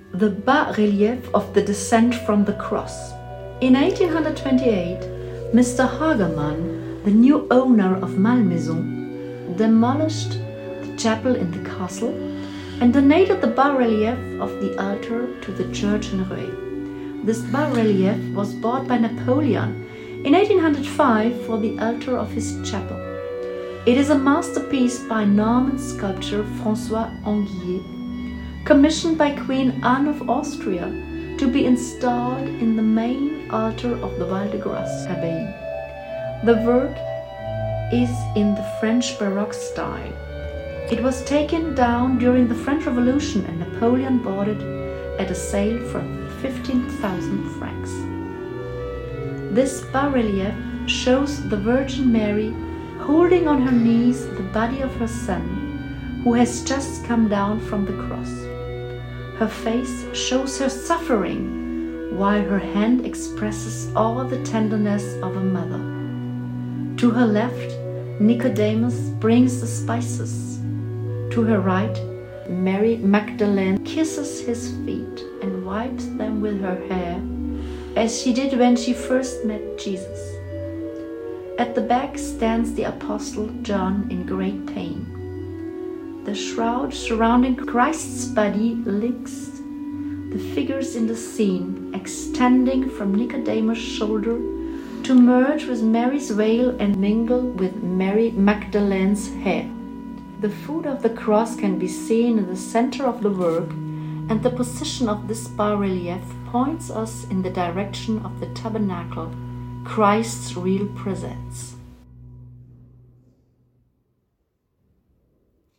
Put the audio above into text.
the bas-relief of the Descent from the Cross. In 1828, Mr. Hagerman, the new owner of Malmaison, demolished the chapel in the castle and donated the bas-relief of the altar to the church in Rueil. This bas-relief was bought by Napoleon in 1805 for the altar of his chapel. It is a masterpiece by Norman sculptor François Anguier, commissioned by Queen Anne of Austria to be installed in the main altar of the Val-de-Grâce Abbey. The work is in the French Baroque style. It was taken down during the French Revolution and Napoleon bought it at a sale for 15,000 francs. This bas-relief shows the Virgin Mary holding on her knees the body of her son, who has just come down from the cross. Her face shows her suffering, while her hand expresses all the tenderness of a mother. To her left, Nicodemus brings the spices. To her right, Mary Magdalene kisses his feet and wipes them with her hair, as she did when she first met Jesus. At the back stands the Apostle John in great pain. The shroud surrounding Christ's body links the figures in the scene, extending from Nicodemus' shoulder to merge with Mary's veil and mingle with Mary Magdalene's hair. The foot of the cross can be seen in the center of the work, and the position of this bas-relief points us in the direction of the tabernacle, Christ's real presence.